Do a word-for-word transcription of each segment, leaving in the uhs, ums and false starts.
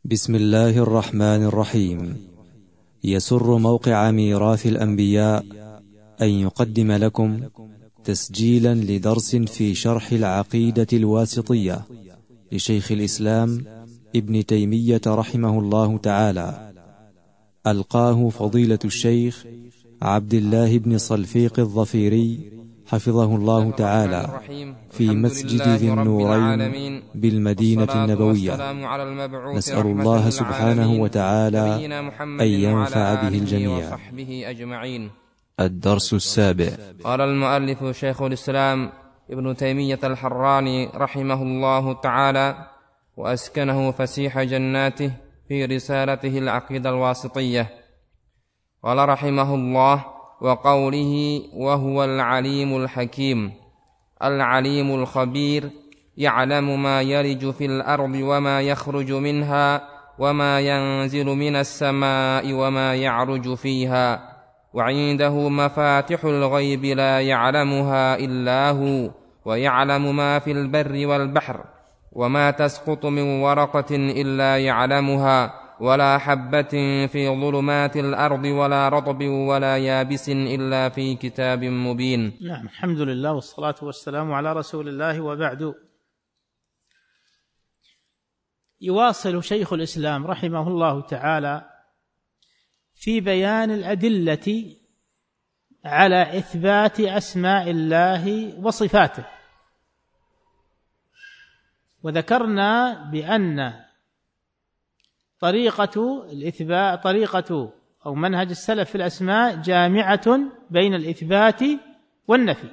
بسم الله الرحمن الرحيم. يسر موقع ميراث الأنبياء أن يقدم لكم تسجيلا لدرس في شرح العقيدة الواسطية لشيخ الإسلام ابن تيمية رحمه الله تعالى، ألقاه فضيلة الشيخ عبد الله بن صلفيق الظفيري حفظه الله تعالى في مسجد ذي النورين بالمدينة النبوية. نسأل الله سبحانه وتعالى أن ينفع به الجميع. الدرس السابع. قال المؤلف شيخ الإسلام ابن تيمية الحراني رحمه الله تعالى وأسكنه فسيح جناته في رسالته العقيدة الواسطية، قال رحمه الله: وقوله وهو العليم الحكيم، العليم الخبير، يعلم ما يلج في الأرض وما يخرج منها وما ينزل من السماء وما يعرج فيها، وعنده مفاتح الغيب لا يعلمها إلا هو، ويعلم ما في البر والبحر، وما تسقط من ورقة إلا يعلمها، ولا حبة في ظلمات الأرض ولا رطب ولا يابس إلا في كتاب مبين. نعم، الحمد لله والصلاة والسلام على رسول الله، وبعد. يواصل شيخ الإسلام رحمه الله تعالى في بيان الأدلة على إثبات أسماء الله وصفاته، وذكرنا بأن طريقة الإثبات طريقة أو منهج السلف في الأسماء جامعة بين الإثبات والنفي،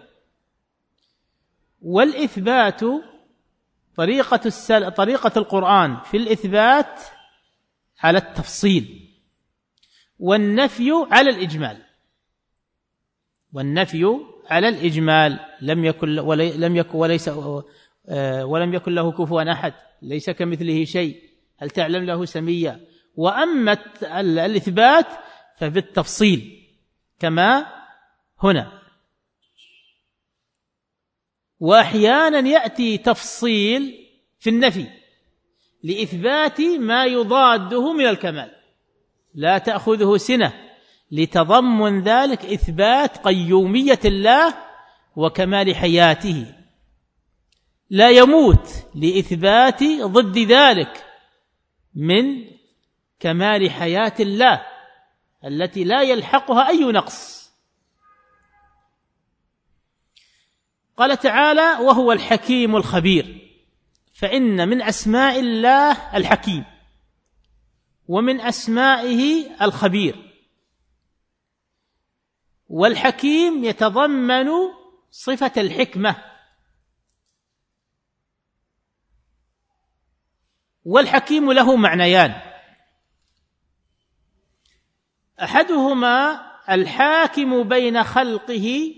والإثبات طريقة السل... طريقة القرآن في الإثبات على التفصيل، والنفي على الإجمال، والنفي على الإجمال لم يكن ولي... لم يكن وليس ولم يكن له كفوا أحد، ليس كمثله شيء، هل تعلم له سميا. وأما الإثبات فبالتفصيل كما هنا، وأحيانا يأتي تفصيل في النفي لإثبات ما يضاده من الكمال، لا تأخذه سنة، لتضمن ذلك إثبات قيومية الله وكمال حياته، لا يموت، لإثبات ضد ذلك من كمال حياة الله التي لا يلحقها أي نقص. قال تعالى: وهو الحكيم الخبير، فإن من أسماء الله الحكيم، ومن أسمائه الخبير، والحكيم يتضمن صفة الحكمة، والحكيم له معنيان: أحدهما الحاكم بين خلقه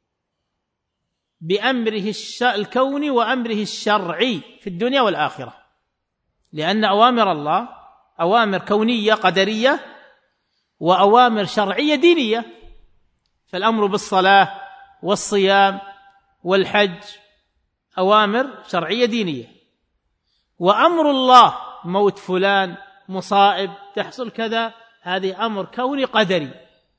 بأمره الكوني وأمره الشرعي في الدنيا والآخرة، لأن أوامر الله أوامر كونية قدرية وأوامر شرعية دينية، فالأمر بالصلاة والصيام والحج أوامر شرعية دينية، وأمر الله موت فلان، مصائب تحصل كذا، هذه أمر كوني قدري.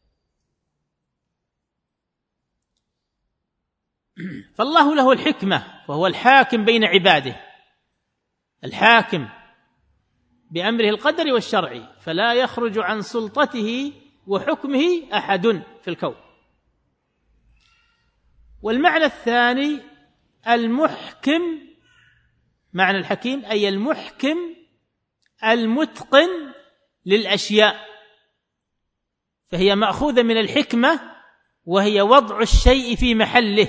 فالله له الحكمة، وهو الحاكم بين عباده، الحاكم بأمره القدري والشرعي، فلا يخرج عن سلطته وحكمه أحد في الكون. والمعنى الثاني المحكم، معنى الحكيم أي المحكم المتقن للأشياء، فهي مأخوذة من الحكمة، وهي وضع الشيء في محله،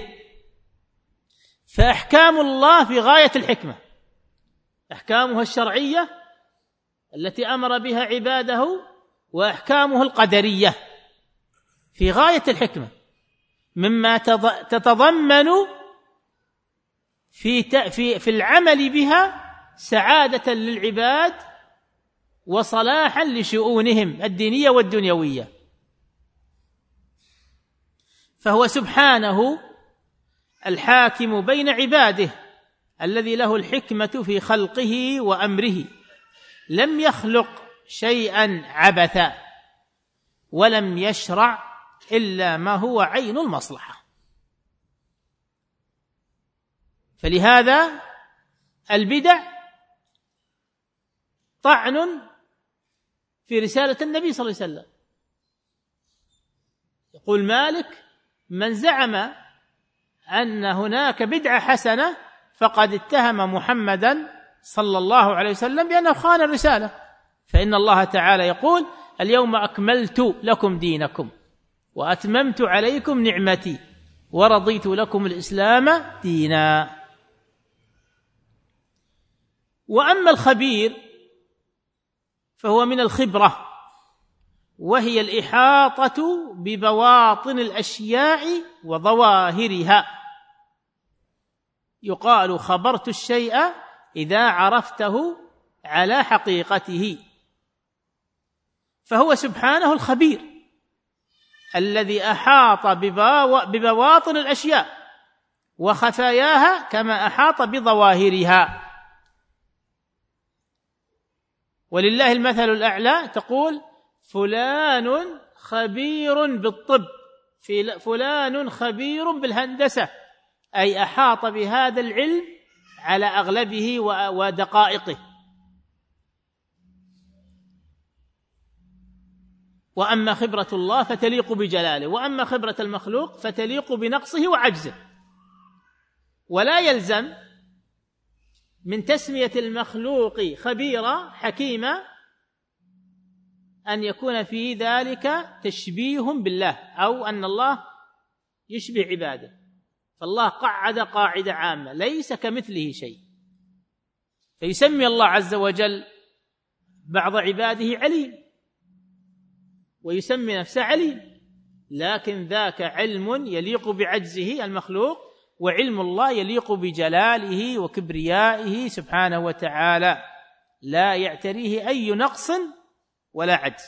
فأحكام الله في غاية الحكمة، أحكامها الشرعية التي أمر بها عباده، وأحكامه القدرية في غاية الحكمة، مما تتضمن في في في العمل بها سعادة للعباد وصلاحا لشؤونهم الدينية والدنيوية. فهو سبحانه الحاكم بين عباده الذي له الحكمة في خلقه وأمره، لم يخلق شيئا عبثا ولم يشرع إلا ما هو عين المصلحة. فلهذا البدع طعن في رسالة النبي صلى الله عليه وسلم. يقول مالك: من زعم أن هناك بدعة حسنة فقد اتهم محمدا صلى الله عليه وسلم بأنه خان الرسالة، فإن الله تعالى يقول: اليوم أكملت لكم دينكم وأتممت عليكم نعمتي ورضيت لكم الإسلام دينا. وأما الخبير فهو من الخبرة، وهي الإحاطة ببواطن الأشياء وظواهرها. يقال: خبرت الشيء إذا عرفته على حقيقته. فهو سبحانه الخبير الذي أحاط ببواطن الأشياء وخفاياها كما أحاط بظواهرها. ولله المثل الأعلى، تقول: فلان خبير بالطب، فلان خبير بالهندسة، أي أحاط بهذا العلم على أغلبه ودقائقه. وأما خبرة الله فتليق بجلاله، وأما خبرة المخلوق فتليق بنقصه وعجزه. ولا يلزم من تسمية المخلوق خبيرا حكيما أن يكون في ذلك تشبيه بالله أو أن الله يشبه عباده. فالله قعد قاعدة عامة: ليس كمثله شيء. فيسمي الله عز وجل بعض عباده عليم ويسمي نفسه عليم، لكن ذاك علم يليق بعجزه المخلوق، وعلم الله يليق بجلاله وكبريائه سبحانه وتعالى، لا يعتريه أي نقص ولا عجز.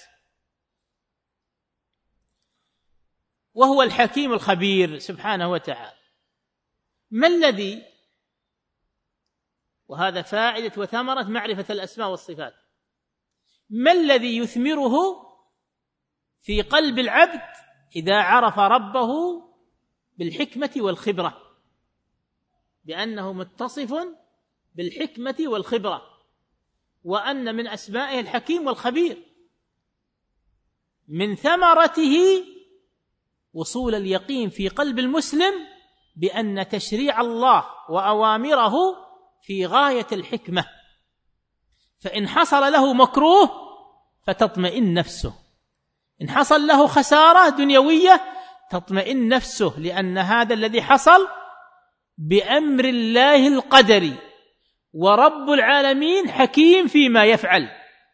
وهو الحكيم الخبير سبحانه وتعالى. ما الذي، وهذا فائدة وثمرة معرفة الأسماء والصفات، ما الذي يثمره في قلب العبد إذا عرف ربه بالحكمة والخبرة، بأنه متصف بالحكمة والخبرة، وأن من أسمائه الحكيم والخبير؟ من ثمرته وصول اليقين في قلب المسلم بأن تشريع الله وأوامره في غاية الحكمة، فإن حصل له مكروه فتطمئن نفسه، إن حصل له خسارة دنيوية تطمئن نفسه، لأن هذا الذي حصل بأمر الله القدري، ورب العالمين حكيم فيما يفعل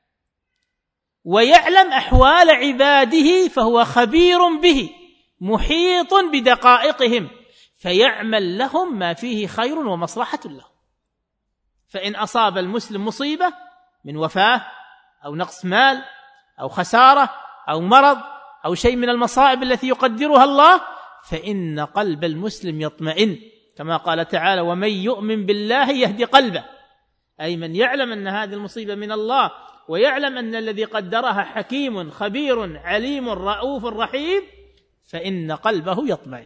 ويعلم أحوال عباده، فهو خبير به محيط بدقائقهم، فيعمل لهم ما فيه خير ومصلحة لهم. فإن أصاب المسلم مصيبة من وفاة أو نقص مال أو خسارة أو مرض أو شيء من المصائب التي يقدرها الله، فإن قلب المسلم يطمئن، كما قال تعالى: ومن يؤمن بالله يهدي قلبه، أي من يعلم أن هذه المصيبة من الله ويعلم أن الذي قدرها حكيم خبير عليم رؤوف رحيم، فإن قلبه يطمئن.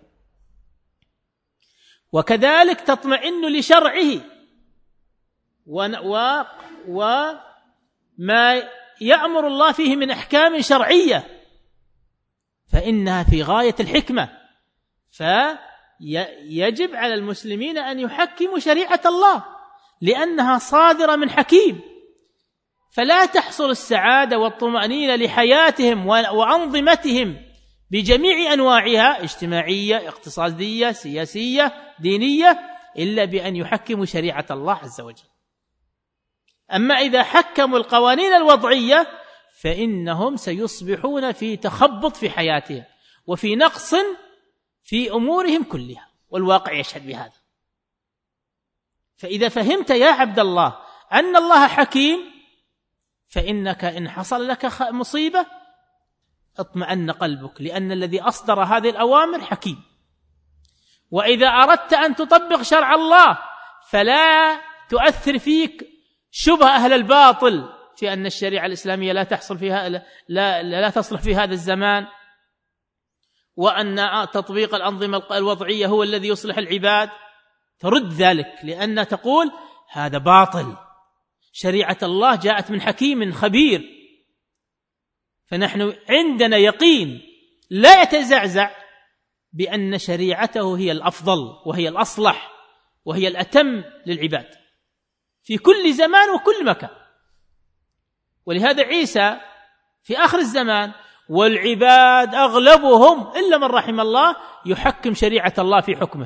وكذلك تطمئن لشرعه وما يأمر الله فيه من أحكام شرعية، فإنها في غاية الحكمة، فيجب على المسلمين أن يحكموا شريعة الله لأنها صادرة من حكيم، فلا تحصل السعادة والطمأنينة لحياتهم وأنظمتهم بجميع أنواعها، اجتماعية، اقتصادية، سياسية، دينية، إلا بأن يحكموا شريعة الله عز وجل. أما إذا حكموا القوانين الوضعية فإنهم سيصبحون في تخبط في حياتهم وفي نقص في أمورهم كلها، والواقع يشهد بهذا. فإذا فهمت يا عبد الله أن الله حكيم، فإنك إن حصل لك مصيبة اطمأن قلبك، لأن الذي أصدر هذه الأوامر حكيم. وإذا أردت أن تطبق شرع الله فلا تؤثر فيك شبه أهل الباطل في أن الشريعة الإسلامية لا تحصل فيها لا, لا, لا تصلح في هذا الزمان، وأن تطبيق الأنظمة الوضعية هو الذي يصلح العباد، ترد ذلك لأن تقول هذا باطل، شريعة الله جاءت من حكيم خبير. فنحن عندنا يقين لا يتزعزع بأن شريعته هي الأفضل وهي الأصلح وهي الأتم للعباد في كل زمان وكل مكان. ولهذا عيسى في آخر الزمان والعباد أغلبهم إلا من رحم الله يحكم شريعة الله في حكمه،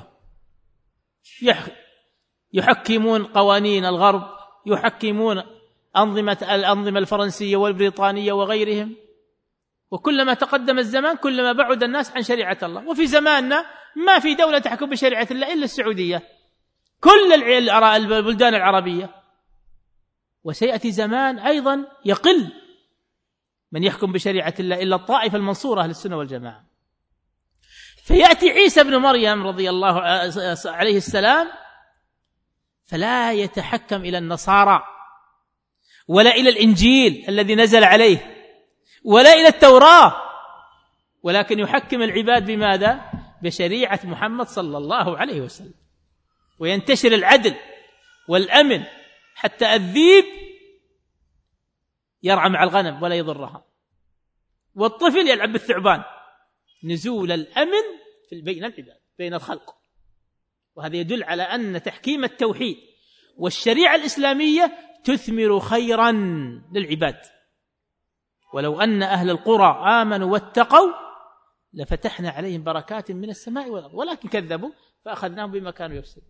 يحكمون قوانين الغرب، يحكمون أنظمة الأنظمة الفرنسية والبريطانية وغيرهم، وكلما تقدم الزمان كلما بعد الناس عن شريعة الله. وفي زماننا ما في دولة تحكم بشريعة الله إلا السعودية، كل البلدان العربية. وسيأتي زمان أيضا يقل من يحكم بشريعة الله إلا الطائفة المنصورة للسنة والجماعة. فيأتي عيسى بن مريم رضي الله عليه السلام فلا يتحكم إلى النصارى ولا إلى الإنجيل الذي نزل عليه ولا إلى التوراة، ولكن يحكم العباد بماذا؟ بشريعة محمد صلى الله عليه وسلم، وينتشر العدل والأمن حتى الذيب يرعى مع الغنم ولا يضرها، والطفل يلعب بالثعبان، نزول الأمن في بين العباد بين الخلق. وهذا يدل على أن تحكيم التوحيد والشريعة الإسلامية تثمر خيرا للعباد. ولو أن أهل القرى آمنوا واتقوا لفتحنا عليهم بركات من السماء والأرض ولكن كذبوا فأخذناهم بما كانوا يفسدون.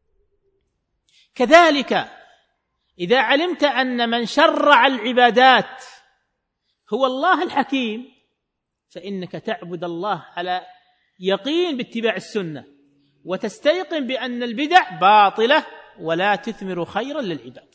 كذلك إذا علمت أن من شرع العبادات هو الله الحكيم فإنك تعبد الله على يقين باتباع السنة، وتستيقن بأن البدع باطلة ولا تثمر خيرا للعباد.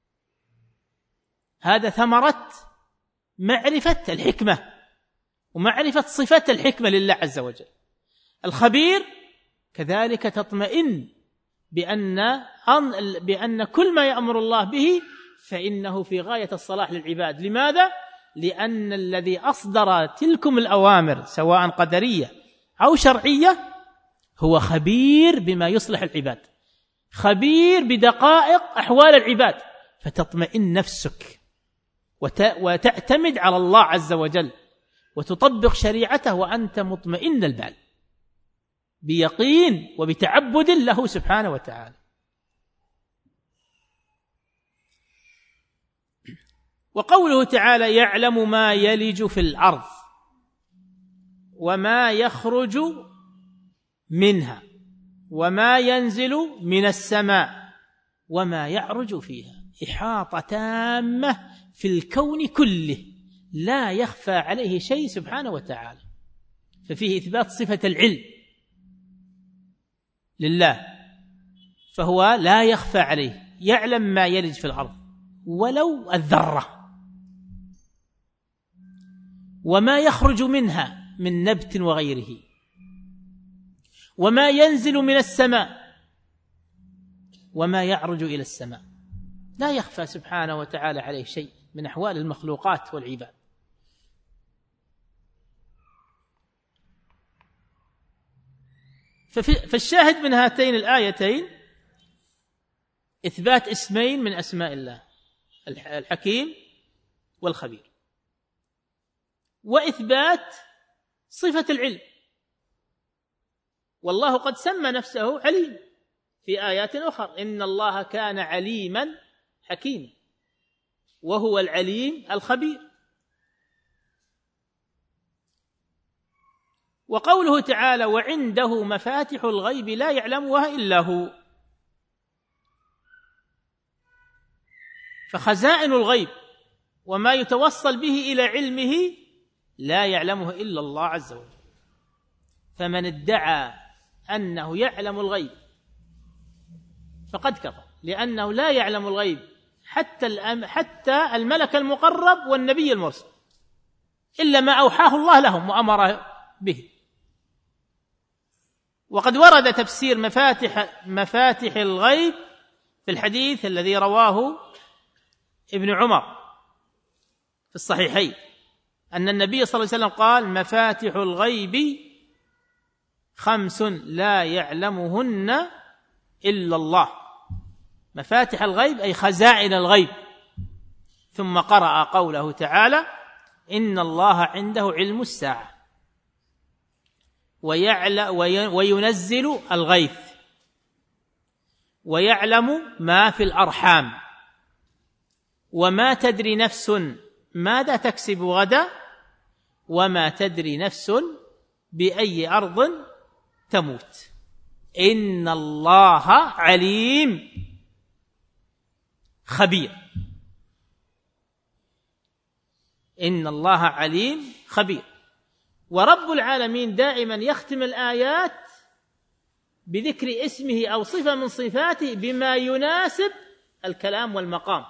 هذا ثمرة معرفة الحكمة ومعرفة صفة الحكمة لله عز وجل. الخبير كذلك تطمئن بأن بأن كل ما يأمر الله به فإنه في غاية الصلاح للعباد. لماذا؟ لأن الذي أصدر تلكم الأوامر سواء قدرية أو شرعية هو خبير بما يصلح العباد، خبير بدقائق أحوال العباد، فتطمئن نفسك وتعتمد على الله عز وجل وتطبق شريعته وأنت مطمئن البال بيقين وبتعبد له سبحانه وتعالى. وقوله تعالى يعلم ما يلج في الأرض وما يخرج منها وما ينزل من السماء وما يعرج فيها، إحاطة تامة في الكون كله لا يخفى عليه شيء سبحانه وتعالى. ففيه إثبات صفة العلم لله، فهو لا يخفى عليه، يعلم ما يلج في الأرض ولو الذرة وما يخرج منها من نبت وغيره وما ينزل من السماء وما يعرج إلى السماء، لا يخفى سبحانه وتعالى عليه شيء من أحوال المخلوقات والعباد. فالشاهد من هاتين الآيتين إثبات اسمين من أسماء الله، الحكيم والخبير، وإثبات صفة العلم. والله قد سمى نفسه عليم في آيات أخرى، إن الله كان عليما حكيما وهو العليم الخبير. وقوله تعالى وعنده مفاتح الغيب لا يعلمها إلا هو، فخزائن الغيب وما يتوصل به إلى علمه لا يعلمه إلا الله عز وجل. فمن ادعى أنه يعلم الغيب فقد كفر، لأنه لا يعلم الغيب حتى حتى الملك المقرب والنبي المرسل إلا ما أوحاه الله لهم وأمر به. وقد ورد تفسير مفاتح مفاتح الغيب في الحديث الذي رواه ابن عمر في الصحيحين أن النبي صلى الله عليه وسلم قال: مفاتح الغيب خمس لا يعلمهن إلا الله. مفاتح الغيب أي خزائن الغيب. ثم قرأ قوله تعالى: إن الله عنده علم الساعة وينزل الغيث ويعلم ما في الأرحام وما تدري نفس ماذا تكسب غدا وما تدري نفس بأي أرض تموت. إن الله عليم خبير. إن الله عليم خبير. ورب العالمين دائما يختم الآيات بذكر اسمه أو صفة من صفاته بما يناسب الكلام والمقام.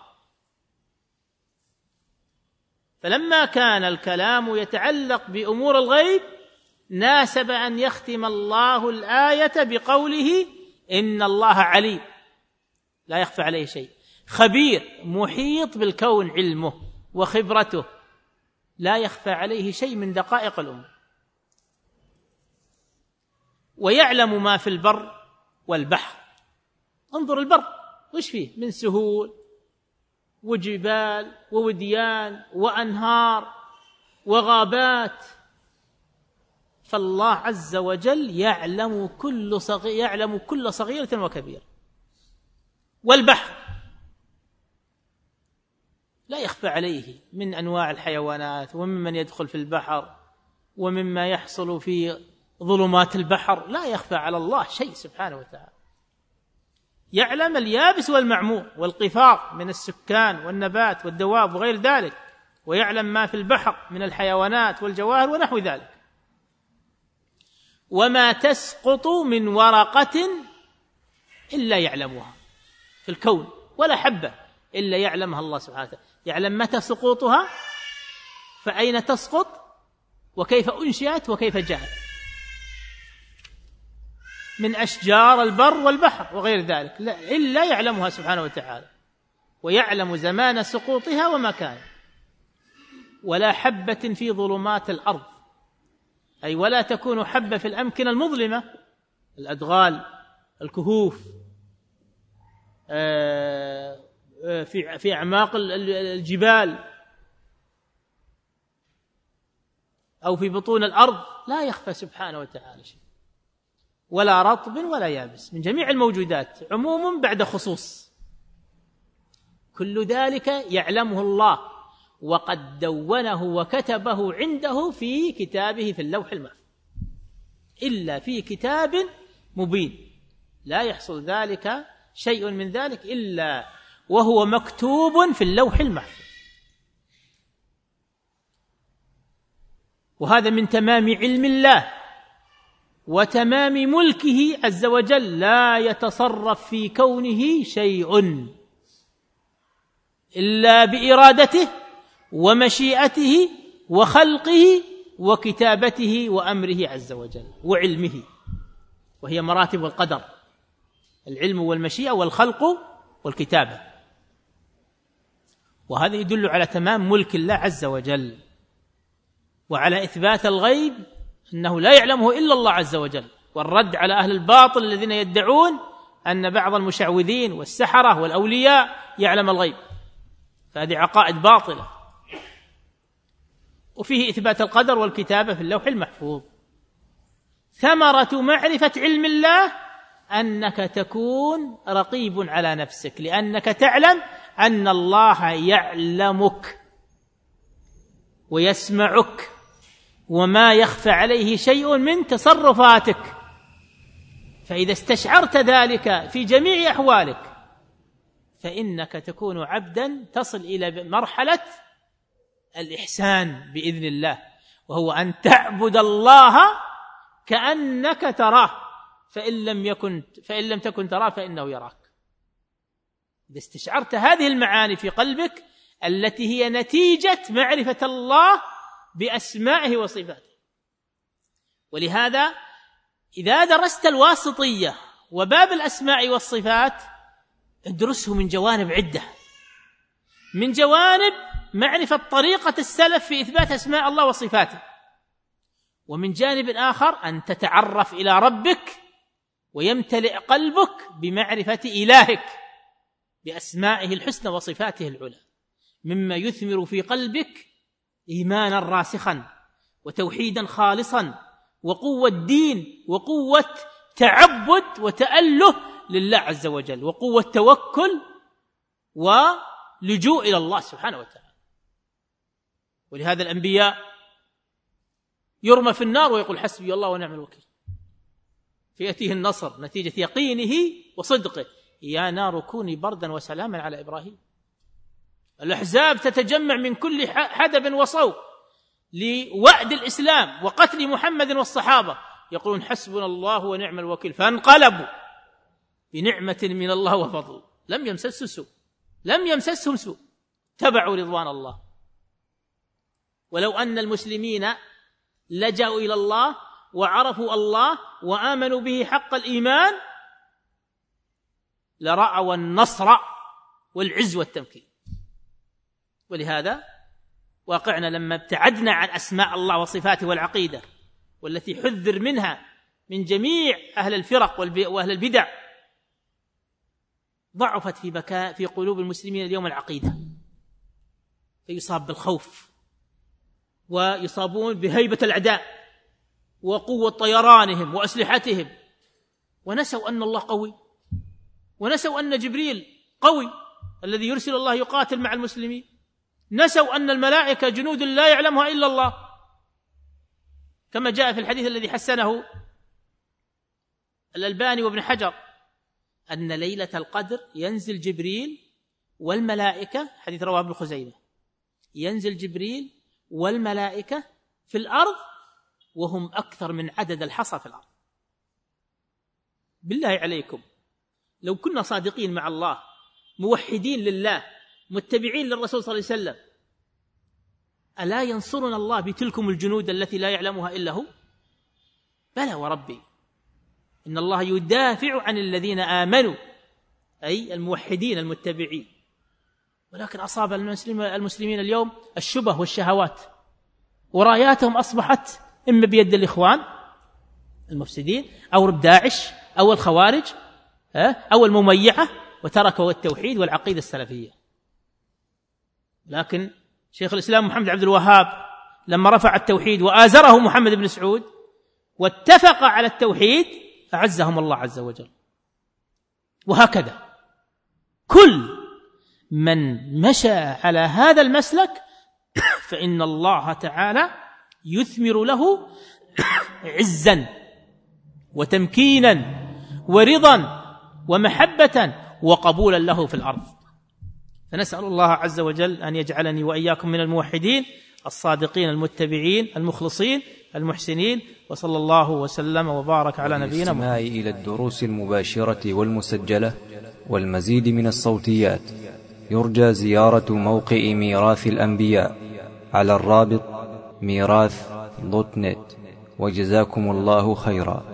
فلما كان الكلام يتعلق بأمور الغيب ناسب أن يختم الله الآية بقوله: إن الله عليم لا يخفى عليه شيء، خبير محيط بالكون علمه وخبرته، لا يخفى عليه شيء من دقائق الأمور، ويعلم ما في البر والبحر. انظر البر وش فيه من سهول وجبال ووديان وأنهار وغابات، فالله عز وجل يعلم كل صغير يعلم كل صغيرة وكبيرة. والبحر لا يخفى عليه من أنواع الحيوانات وممن يدخل في البحر ومما يحصل في ظلمات البحر، لا يخفى على الله شيء سبحانه وتعالى. يعلم اليابس والمعمور والقفار من السكان والنبات والدواب وغير ذلك، ويعلم ما في البحر من الحيوانات والجواهر ونحو ذلك. وما تسقط من ورقة إلا يعلمها في الكون، ولا حبة إلا يعلمها الله سبحانه وتعالى. يعلم متى سقوطها، فأين تسقط، وكيف أنشئت وكيف جاءت، من أشجار البر والبحر وغير ذلك، لا إلا يعلمها سبحانه وتعالى. ويعلم زمان سقوطها ومكانها. ولا حبة في ظلمات الأرض، أي ولا تكون حبة في الأمكنة المظلمة، الأدغال، الكهوف، في في أعماق الجبال أو في بطون الأرض، لا يخفى سبحانه وتعالى شيء. ولا رطب ولا يابس من جميع الموجودات، عموم بعد خصوص، كل ذلك يعلمه الله، وقد دونه وكتبه عنده في كتابه في اللوح المحفوظ، إلا في كتاب مبين، لا يحصل ذلك شيء من ذلك إلا وهو مكتوب في اللوح المحفوظ. وهذا من تمام علم الله وتمام ملكه عز وجل، لا يتصرف في كونه شيء إلا بإرادته ومشيئته وخلقه وكتابته وأمره عز وجل وعلمه، وهي مراتب القدر: العلم والمشيئة والخلق والكتابة. وهذا يدل على تمام ملك الله عز وجل، وعلى إثبات الغيب أنه لا يعلمه إلا الله عز وجل، والرد على أهل الباطل الذين يدعون أن بعض المشعوذين والسحرة والأولياء يعلم الغيب، فهذه عقائد باطلة. وفيه إثبات القدر والكتابة في اللوح المحفوظ. ثمرة معرفة علم الله أنك تكون رقيب على نفسك، لأنك تعلم أن الله يعلمك ويسمعك، وما يخفى عليه شيء من تصرفاتك. فإذا استشعرت ذلك في جميع أحوالك فإنك تكون عبدا تصل إلى مرحلة الإحسان بإذن الله، وهو أن تعبد الله كأنك تراه، فإن لم يكن فإن لم تكن تراه فإنه يراك. إذا استشعرت هذه المعاني في قلبك التي هي نتيجة معرفة الله بأسمائه وصفاته. ولهذا إذا درست الواسطية وباب الأسماء والصفات ادرسه من جوانب عدة، من جوانب معرفة طريقة السلف في إثبات أسماء الله وصفاته، ومن جانب آخر أن تتعرف إلى ربك ويمتلئ قلبك بمعرفة إلهك بأسمائه الحسنى وصفاته العلى، مما يثمر في قلبك إيمانا راسخا وتوحيدا خالصا وقوة دين وقوة تعبد وتأله لله عز وجل وقوة توكل ولجوء إلى الله سبحانه وتعالى. ولهذا الأنبياء يرمى في النار ويقول حسبي الله ونعم الوكيل، فيأتيه النصر نتيجة يقينه وصدقه، يا نار كوني بردا وسلاما على إبراهيم. الأحزاب تتجمع من كل حدب وصوب لوعد الإسلام وقتل محمد والصحابة، يقولون حسبنا الله ونعم الوكيل، فانقلبوا بنعمة من الله وفضل، لم يمسسهم سوء لم يمسسهم سوء تبعوا رضوان الله. ولو أن المسلمين لجأوا إلى الله وعرفوا الله وآمنوا به حق الإيمان لرأوا النصر والعز والتمكين. ولهذا واقعنا لما ابتعدنا عن أسماء الله وصفاته والعقيدة، والتي حذر منها من جميع أهل الفرق وأهل البدع، ضعفت في بكاء في قلوب المسلمين اليوم العقيدة، فيصاب بالخوف ويصابون بهيبة الأعداء وقوة طيرانهم وأسلحتهم، ونسوا أن الله قوي، ونسوا أن جبريل قوي الذي يرسل الله يقاتل مع المسلمين، نسوا أن الملائكة جنود لا يعلمها إلا الله، كما جاء في الحديث الذي حسنه الألباني وابن حجر أن ليلة القدر ينزل جبريل والملائكة، حديث رواه ابن خزيمة، ينزل جبريل والملائكة في الأرض وهم أكثر من عدد الحصى في الأرض. بالله عليكم لو كنا صادقين مع الله موحدين لله متبعين للرسول صلى الله عليه وسلم، ألا ينصرنا الله بتلكم الجنود التي لا يعلمها إلا هو؟ بلى وربي، إن الله يدافع عن الذين آمنوا، أي الموحدين المتبعين. ولكن أصاب المسلمين اليوم الشبه والشهوات، وراياتهم أصبحت إما بيد الإخوان المفسدين أو داعش أو الخوارج أو المميعة، وتركوا التوحيد والعقيدة السلفية. لكن شيخ الإسلام محمد عبد الوهاب لما رفع التوحيد وآزره محمد بن سعود واتفق على التوحيد أعزهم الله عز وجل. وهكذا كل من مشى على هذا المسلك فإن الله تعالى يثمر له عزا وتمكينا ورضا ومحبة وقبولا له في الأرض. فنسأل الله عز وجل أن يجعلني وإياكم من الموحدين الصادقين المتبعين المخلصين المحسنين، وصلى الله وسلم وبارك على نبينا محمد. إلى الدروس المباشرة والمسجلة والمزيد من الصوتيات يرجى زيارة موقع ميراث الأنبياء على الرابط ميراث دوت نت، وجزاكم الله خيرا.